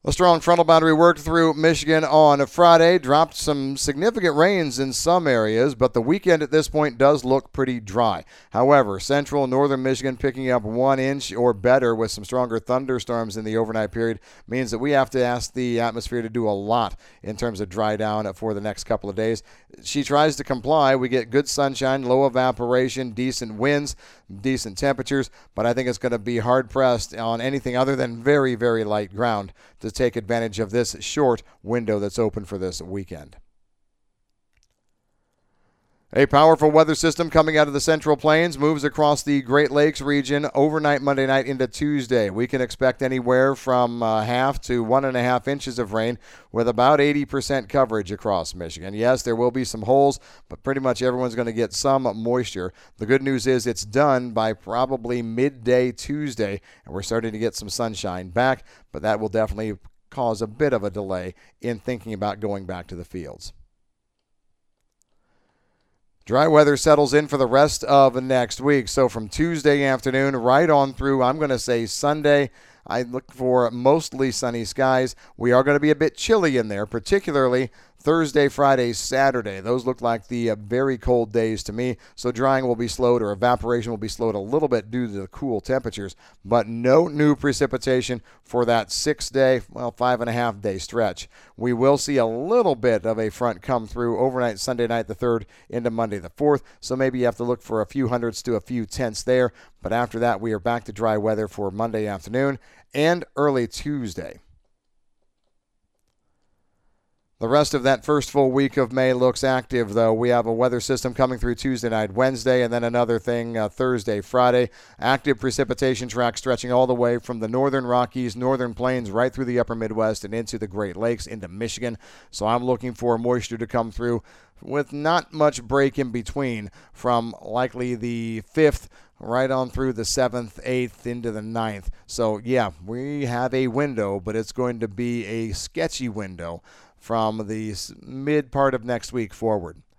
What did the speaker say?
A strong frontal boundary worked through Michigan on Friday, dropped some significant rains in some areas, but the weekend at this point does look pretty dry. However, central and northern Michigan picking up 1 inch or better with some stronger thunderstorms in the overnight period means that we have to ask the atmosphere to do a lot in terms of dry down for the next couple of days. She tries to comply. We get good sunshine, low evaporation, decent winds, decent temperatures, but I think it's going to be hard pressed on anything other than very, very light ground to take advantage of this short window that's open for this weekend. A powerful weather system coming out of the Central Plains moves across the Great Lakes region overnight Monday night into Tuesday. We can expect anywhere from half to 1.5 inches of rain with about 80% coverage across Michigan. Yes, there will be some holes, but pretty much everyone's going to get some moisture. The good news is it's done by probably midday Tuesday, and we're starting to get some sunshine back, but that will definitely cause a bit of a delay in thinking about going back to the fields. Dry weather settles in for the rest of next week. So from Tuesday afternoon right on through, I'm going to say Sunday, I look for mostly sunny skies. We are going to be a bit chilly in there, particularly Thursday, Friday, Saturday. Those look like the very cold days to me. So drying will be slowed, or evaporation will be slowed a little bit due to the cool temperatures. But no new precipitation for that 6-day, 5.5-day stretch. We will see a little bit of a front come through overnight Sunday night the 3rd into Monday the 4th. So maybe you have to look for a few hundredths to a few tenths there. But after that, we are back to dry weather for Monday afternoon and early Tuesday. The rest of that first full week of May looks active, though. We have a weather system coming through Tuesday night, Wednesday, and then another thing Thursday, Friday. Active precipitation track stretching all the way from the northern Rockies, northern plains, right through the upper Midwest and into the Great Lakes, into Michigan. So I'm looking for moisture to come through with not much break in between from likely the 5th right on through the 7th, 8th, into the 9th. So, yeah, we have a window, but it's going to be a sketchy window from the mid part of next week forward.